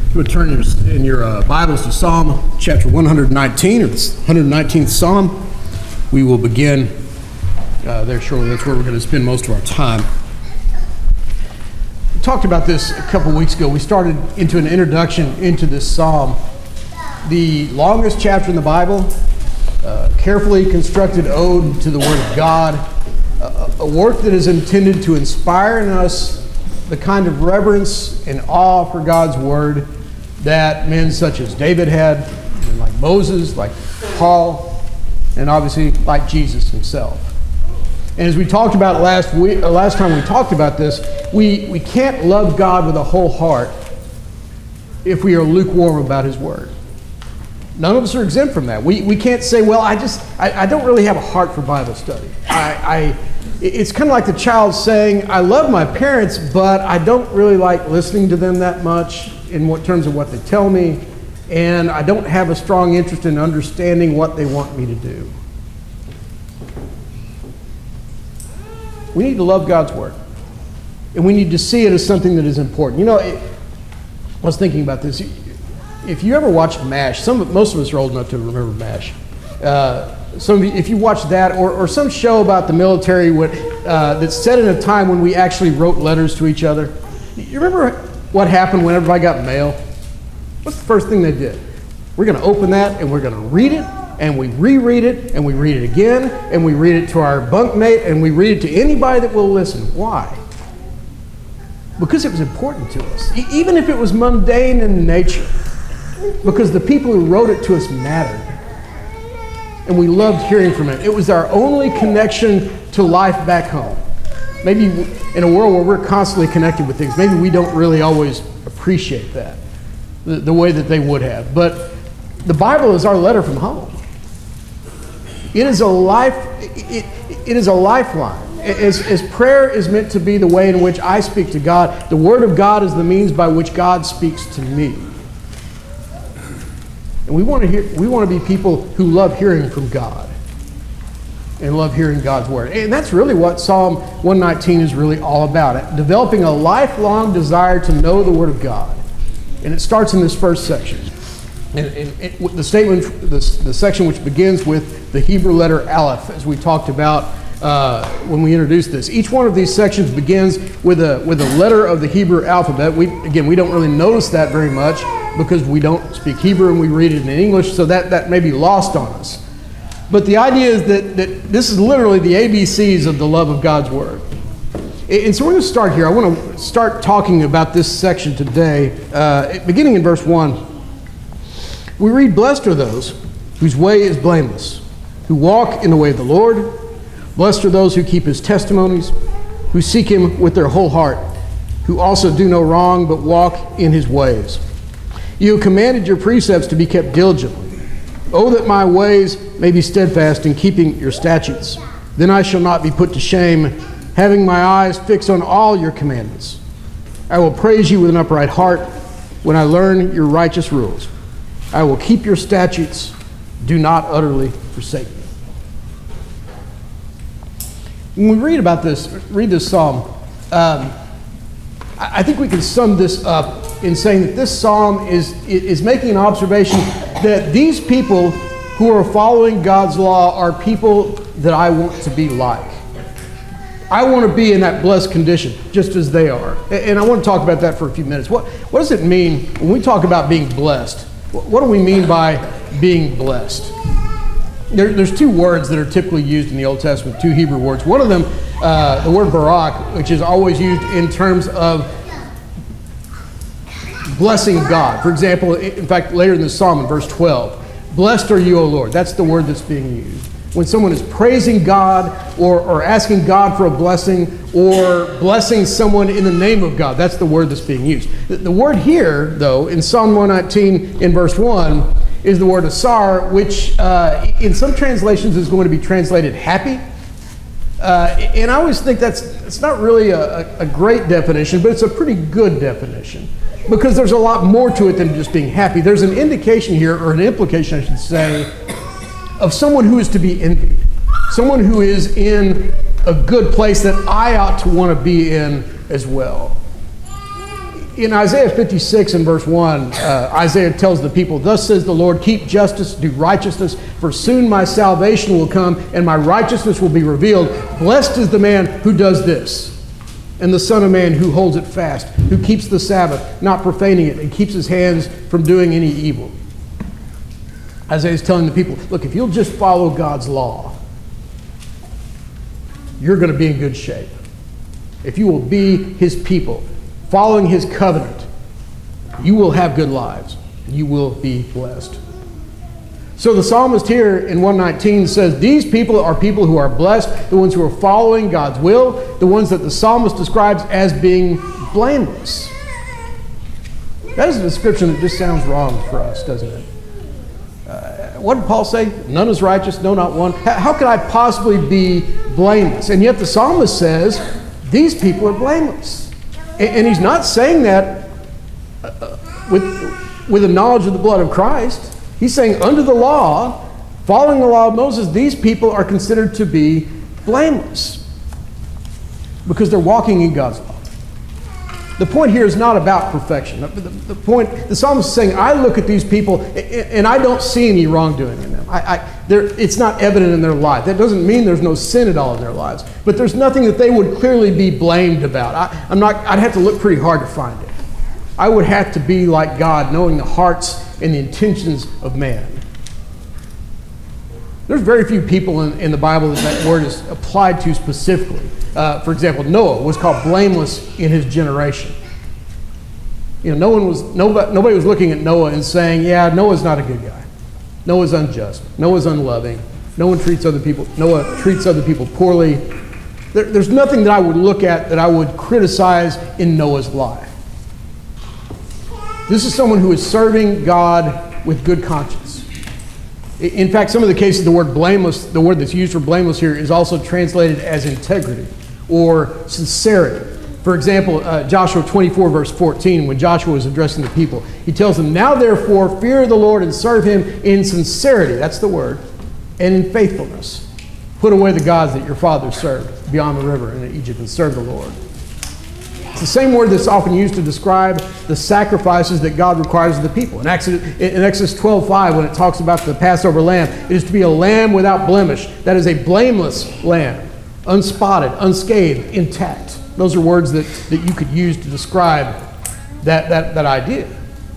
You would turn in your Bibles to Psalm chapter 119, or the 119th Psalm. We will begin there shortly. That's where we're going to spend most of our time. We talked about this a couple weeks ago. We started into an introduction into this Psalm. The longest chapter in the Bible, carefully constructed ode to the Word of God, a work that is intended to inspire in us the kind of reverence and awe for God's Word that men such as David had, and like Moses, like Paul, and obviously like Jesus himself. And as we talked about last time we talked about this, we can't love God with a whole heart if we are lukewarm about His Word. None of us are exempt from that. We can't say, well, I don't really have a heart for Bible study. It's kind of like the child saying, I love my parents, but I don't really like listening to them that much in terms of what they tell me, and I don't have a strong interest in understanding what they want me to do. We need to love God's Word, and we need to see it as something that is important. You know, I was thinking about this. If you ever watched MASH, most of us are old enough to remember MASH. If you watch that, or some show about the military that's set in a time when we actually wrote letters to each other. You remember what happened when everybody got mail? What's the first thing they did? We're going to open that and we're going to read it, and we reread it, and we read it again, and we read it to our bunkmate, and we read it to anybody that will listen. Why? Because it was important to us, even if it was mundane in nature, because the people who wrote it to us mattered. And we loved hearing from it. It was our only connection to life back home. Maybe in a world where we're constantly connected with things, maybe we don't really always appreciate that the way that they would have. But the Bible is our letter from home. It is a lifeline. As prayer is meant to be the way in which I speak to God, the Word of God is the means by which God speaks to me. And we want to be people who love hearing from God and love hearing God's Word. And that's really what Psalm 119 is really all about, developing a lifelong desire to know the Word of God. And it starts in this first section. And the section which begins with the Hebrew letter Aleph, as we talked about when we introduced this. Each one of these sections begins with a letter of the Hebrew alphabet. We don't really notice that very much because we don't speak Hebrew and we read it in English, so that may be lost on us. But the idea is that this is literally the ABCs of the love of God's Word. And so we're going to start here. I want to start talking about this section today, beginning in verse 1. We read, "Blessed are those whose way is blameless, who walk in the way of the Lord. Blessed are those who keep His testimonies, who seek Him with their whole heart, who also do no wrong but walk in His ways. You have commanded your precepts to be kept diligently. Oh, that my ways may be steadfast in keeping your statutes. Then I shall not be put to shame, having my eyes fixed on all your commandments. I will praise you with an upright heart when I learn your righteous rules. I will keep your statutes. Do not utterly forsake me." When we read this psalm, I think we can sum this up in saying that this psalm is making an observation that these people who are following God's law are people that I want to be like. I want to be in that blessed condition, just as they are. And I want to talk about that for a few minutes. What does it mean when we talk about being blessed? What do we mean by being blessed? There's two words that are typically used in the Old Testament, two Hebrew words. One of them, the word barak, which is always used in terms of blessing God. For example, in fact, later in the Psalm in verse 12, "Blessed are you, O Lord." That's the word that's being used. When someone is praising God or asking God for a blessing or blessing someone in the name of God, that's the word that's being used. The word here, though, in Psalm 119 in verse 1, is the word asar, which in some translations is going to be translated happy. And I always think it's not really a great definition, but it's a pretty good definition because there's a lot more to it than just being happy. There's an indication here, or an implication I should say, of someone who is to be envied, someone who is in a good place that I ought to want to be in as well. In Isaiah 56 and verse 1, Isaiah tells the people, "Thus says the Lord, keep justice, do righteousness, for soon my salvation will come, and my righteousness will be revealed. Blessed is the man who does this, and the Son of Man who holds it fast, who keeps the Sabbath, not profaning it, and keeps his hands from doing any evil." Isaiah is telling the people, look, if you'll just follow God's law, you're going to be in good shape. If you will be his people, following his covenant, you will have good lives. You will be blessed. So the psalmist here in 119 says, these people are people who are blessed, the ones who are following God's will, the ones that the psalmist describes as being blameless. That is a description that just sounds wrong for us, doesn't it? What did Paul say? None is righteous, no, not one. How could I possibly be blameless? And yet the psalmist says, these people are blameless. And he's not saying that with a knowledge of the blood of Christ. He's saying under the law, following the law of Moses, these people are considered to be blameless because they're walking in God's law. The point here is not about perfection. The psalmist is saying, I look at these people and I don't see any wrongdoing in them. It's not evident in their life. That doesn't mean there's no sin at all in their lives, but there's nothing that they would clearly be blamed about. I'd have to look pretty hard to find it. I would have to be like God, knowing the hearts and the intentions of man. There's very few people in the Bible that word is applied to specifically. For example, Noah was called blameless in his generation. You know, nobody was looking at Noah and saying, yeah, Noah's not a good guy. Noah's unjust. Noah's unloving. Noah treats other people poorly. There's nothing that I would look at that I would criticize in Noah's life. This is someone who is serving God with good conscience. In fact, some of the cases, the word blameless, the word that's used for blameless here is also translated as integrity or sincerity. For example, Joshua 24, verse 14, when Joshua is addressing the people, he tells them, now therefore fear the Lord and serve him in sincerity, that's the word, and in faithfulness. Put away the gods that your fathers served beyond the river in Egypt and serve the Lord. It's the same word that's often used to describe the sacrifices that God requires of the people. In Exodus 12:5, when it talks about the Passover lamb, it is to be a lamb without blemish. That is a blameless lamb, unspotted, unscathed, intact. Those are words that you could use to describe that idea.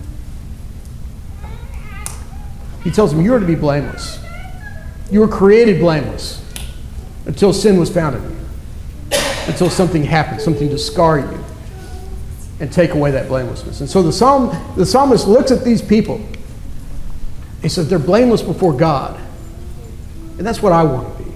He tells them, you are to be blameless. You were created blameless until sin was found in you, until something happened, something to scar you and take away that blamelessness. And so the psalmist looks at these people. He says they're blameless before God. And that's what I want to be.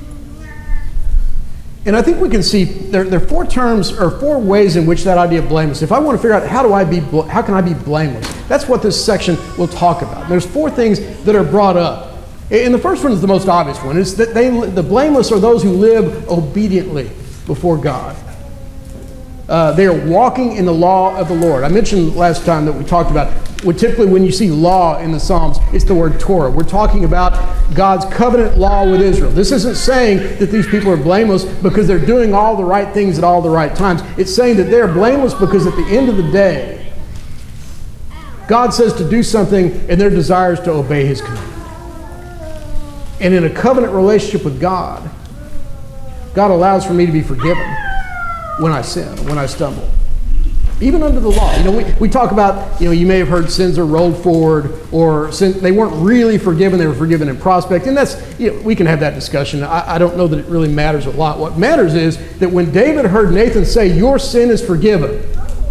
And I think we can see there are four terms or four ways in which that idea of blameless. If I want to figure out how can I be blameless, that's what this section will talk about. There's four things that are brought up. And the first one is the most obvious one. It's that the blameless are those who live obediently before God. They are walking in the law of the Lord. I mentioned last time that we talked about, typically when you see law in the Psalms, it's the word Torah. We're talking about God's covenant law with Israel. This isn't saying that these people are blameless because they're doing all the right things at all the right times. It's saying that they're blameless because at the end of the day, God says to do something and their desire is to obey his command. And in a covenant relationship with God, God allows for me to be forgiven when I sin, when I stumble. Even under the law. You know, we talk about, you may have heard sins are rolled forward, or they weren't really forgiven, they were forgiven in prospect. And that's, we can have that discussion. I don't know that it really matters a lot. What matters is that when David heard Nathan say, your sin is forgiven,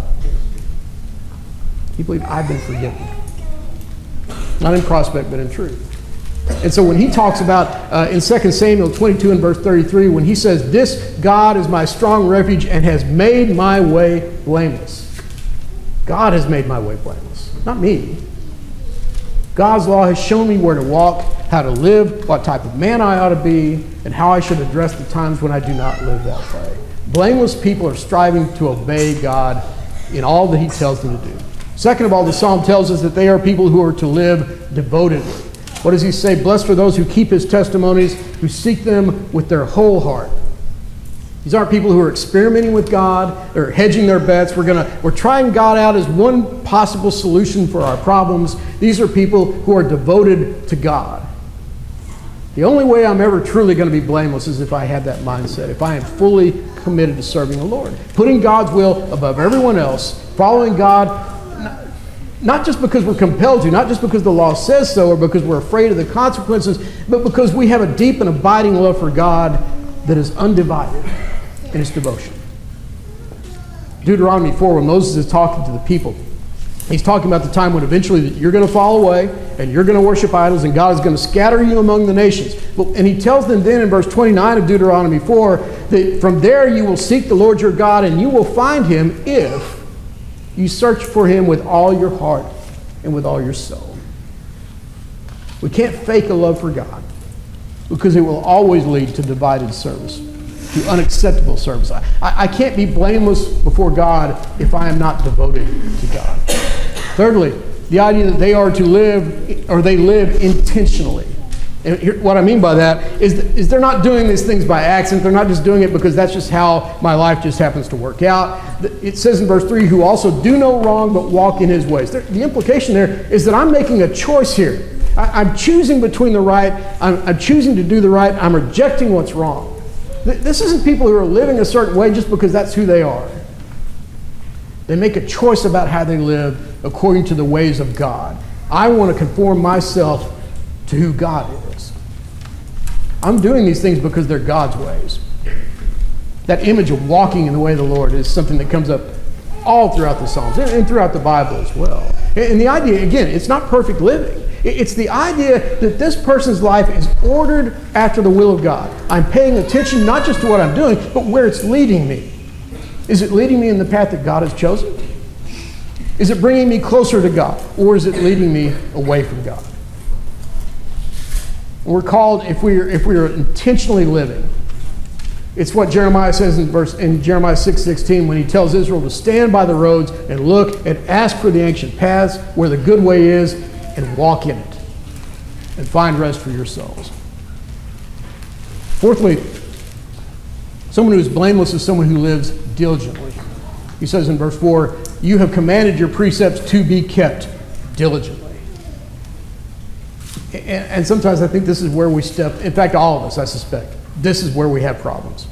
he believed, I've been forgiven. Not in prospect, but in truth. And so when he talks about in 2 Samuel 22 and verse 33, when he says, this God is my strong refuge and has made my way blameless. God has made my way blameless, not me. God's law has shown me where to walk, how to live, what type of man I ought to be, and how I should address the times when I do not live that way. Blameless people are striving to obey God in all that he tells them to do. Second of all, the psalm tells us that they are people who are to live devotedly. What does he say? Blessed are those who keep his testimonies, who seek them with their whole heart. These aren't people who are experimenting with God or hedging their bets. We're trying God out as one possible solution for our problems. These are people who are devoted to God. The only way I'm ever truly going to be blameless is if I have that mindset, if I am fully committed to serving the Lord, putting God's will above everyone else, following God, not just because we're compelled to, not just because the law says so or because we're afraid of the consequences, but because we have a deep and abiding love for God that is undivided in its devotion. Deuteronomy 4, when Moses is talking to the people, he's talking about the time when eventually you're going to fall away and you're going to worship idols and God is going to scatter you among the nations. And he tells them then in verse 29 of Deuteronomy 4 that from there you will seek the Lord your God and you will find him if you search for him with all your heart and with all your soul. We can't fake a love for God because it will always lead to divided service, to unacceptable service. I can't be blameless before God if I am not devoted to God. Thirdly, the idea that they are to live, or they live intentionally. And what I mean by that is they're not doing these things by accident. They're not just doing it because that's just how my life just happens to work out. It says in verse 3, who also do no wrong but walk in his ways. The implication there is that I'm making a choice here. I'm choosing between the right. I'm choosing to do the right. I'm rejecting what's wrong. This isn't people who are living a certain way just because that's who they are. They make a choice about how they live according to the ways of God. I want to conform myself to who God is. I'm doing these things because they're God's ways. That image of walking in the way of the Lord is something that comes up all throughout the Psalms and throughout the Bible as well. And the idea, again, it's not perfect living. It's the idea that this person's life is ordered after the will of God. I'm paying attention not just to what I'm doing, but where it's leading me. Is it leading me in the path that God has chosen? Is it bringing me closer to God? Or is it leading me away from God? We're called, if we are intentionally living, it's what Jeremiah says in Jeremiah 6:16 when he tells Israel to stand by the roads and look and ask for the ancient paths where the good way is and walk in it and find rest for your souls. Fourthly, someone who is blameless is someone who lives diligently. He says in verse 4, you have commanded your precepts to be kept diligently. And sometimes I think this is where we step, in fact, all of us, I suspect, this is where we have problems.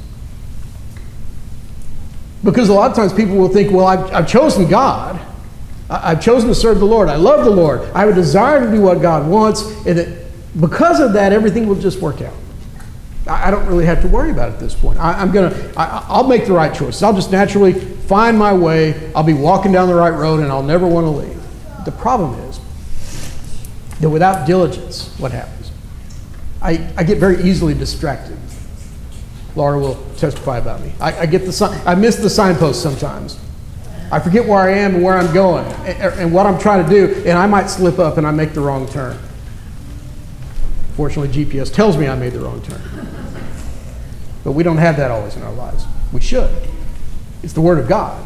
Because a lot of times people will think, well, I've chosen God. I've chosen to serve the Lord. I love the Lord. I have a desire to do what God wants. And that because of that, everything will just work out. I don't really have to worry about it at this point. I'll make the right choices. I'll just naturally find my way. I'll be walking down the right road and I'll never want to leave. The problem is that without diligence, what happens? I get very easily distracted. Laura will testify about me. I miss the signpost sometimes. I forget where I am and where I'm going and what I'm trying to do, and I might slip up and I make the wrong turn. Fortunately, GPS tells me I made the wrong turn. But we don't have that always in our lives. We should. It's the Word of God.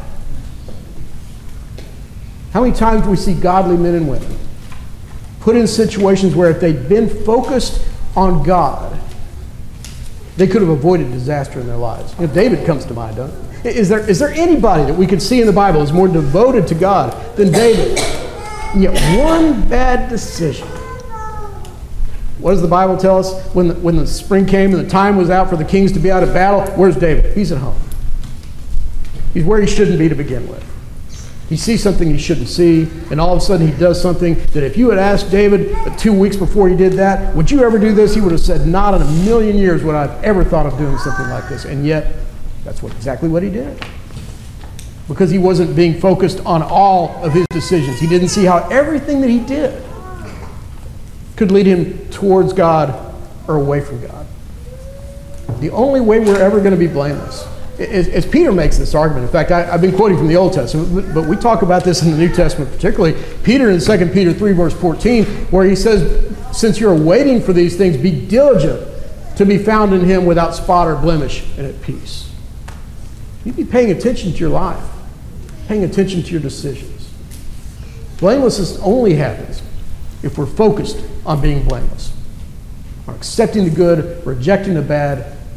How many times do we see godly men and women put in situations where if they'd been focused on God, they could have avoided disaster in their lives? You know, David comes to mind, don't it? Is there anybody that we could see in the Bible is more devoted to God than David? And yet one bad decision. What does the Bible tell us? When the spring came and the time was out for the kings to be out of battle, where's David? He's at home. He's where he shouldn't be to begin with. He sees something he shouldn't see, and all of a sudden he does something that if you had asked David 2 weeks before he did that, would you ever do this? He would have said, not in a million years would I have ever thought of doing something like this. And yet, that's exactly what he did. Because he wasn't being focused on all of his decisions. He didn't see how everything that he did could lead him towards God or away from God. The only way we're ever going to be blameless as Peter makes this argument. In fact, I've been quoting from the Old Testament, but we talk about this in the New Testament particularly. Peter in 2 Peter 3, verse 14, where he says, since you're waiting for these things, be diligent to be found in him without spot or blemish and at peace. You'd be paying attention to your life, paying attention to your decisions. Blamelessness only happens if we're focused on being blameless, on accepting the good, rejecting the bad,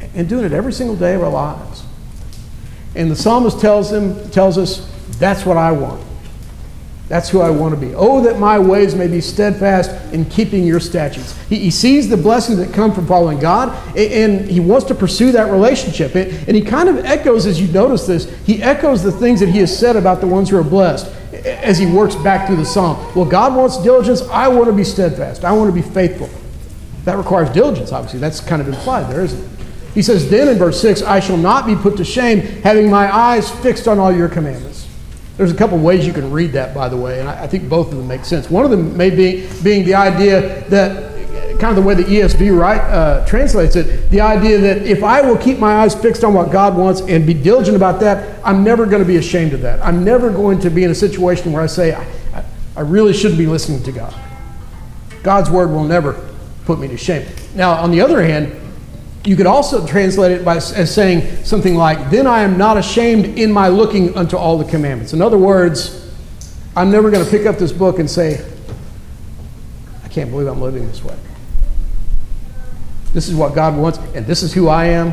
and doing it every single day of our lives. And the psalmist tells us, that's what I want. That's who I want to be. Oh, that my ways may be steadfast in keeping your statutes. He sees the blessings that come from following God, and he wants to pursue that relationship. And he kind of echoes, as you notice this, he echoes the things that he has said about the ones who are blessed as he works back through the psalm. Well, God wants diligence. I want to be steadfast. I want to be faithful. That requires diligence, obviously. That's kind of implied there, isn't it? He says, then in verse 6, I shall not be put to shame, having my eyes fixed on all your commandments. There's a couple ways you can read that, by the way, and I think both of them make sense. One of them may be being the idea that, kind of the way the ESV translates it, the idea that if I will keep my eyes fixed on what God wants and be diligent about that, I'm never going to be ashamed of that. I'm never going to be in a situation where I say, I really shouldn't be listening to God. God's word will never put me to shame. Now, on the other hand, you could also translate it as saying something like, then I am not ashamed in my looking unto all the commandments. In other words, I'm never going to pick up this book and say, I can't believe I'm living this way. This is what God wants, and this is who I am.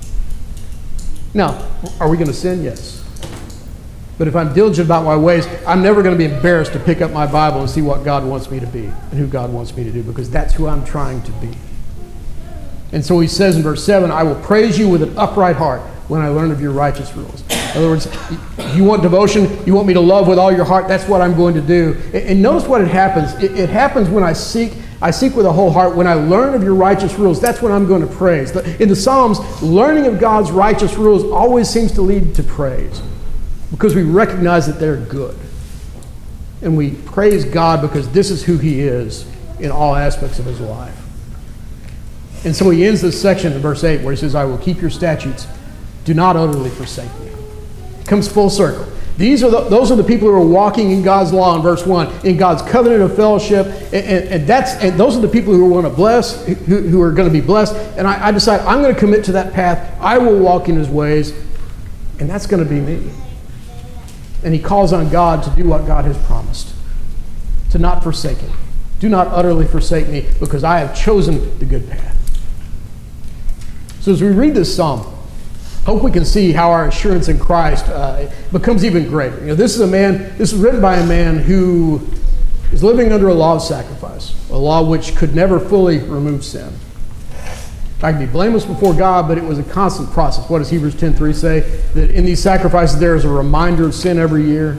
Now, are we going to sin? Yes. But if I'm diligent about my ways, I'm never going to be embarrassed to pick up my Bible and see what God wants me to be and who God wants me to do, because that's who I'm trying to be. And so he says in verse 7, I will praise you with an upright heart when I learn of your righteous rules. In other words, you want devotion, you want me to love with all your heart, that's what I'm going to do. And notice what it happens. It happens when I seek with a whole heart. When I learn of your righteous rules, that's when I'm going to praise. In the Psalms, learning of God's righteous rules always seems to lead to praise, because we recognize that they're good. And we praise God because this is who he is in all aspects of his life. And so he ends this section in verse 8 where he says, I will keep your statutes. Do not utterly forsake me. It comes full circle. Those are the people who are walking in God's law in verse 1, in God's covenant of fellowship. And those are the people who want to bless, who are going to be blessed. And I decide I'm going to commit to that path. I will walk in his ways. And that's going to be me. And he calls on God to do what God has promised, to not forsake him. Do not utterly forsake me, because I have chosen the good path. So as we read this psalm, hope we can see how our assurance in Christ becomes even greater. This is written by a man who is living under a law of sacrifice, a law which could never fully remove sin. I can be blameless before God, but it was a constant process. What does Hebrews 10:3 say? That in these sacrifices there is a reminder of sin every year.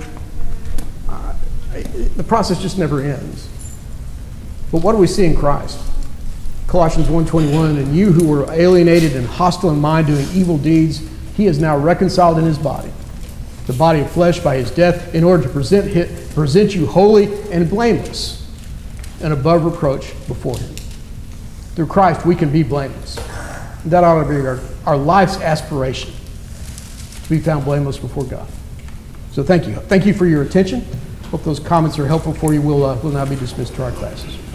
The process just never ends. But what do we see in Christ? Colossians 1:21, and you who were alienated and hostile in mind, doing evil deeds, he is now reconciled in his body, the body of flesh, by his death, in order to present you holy and blameless and above reproach before him. Through Christ, we can be blameless. That ought to be our life's aspiration, to be found blameless before God. So thank you. Thank you for your attention. Hope those comments are helpful for you. We'll now be dismissed to our classes.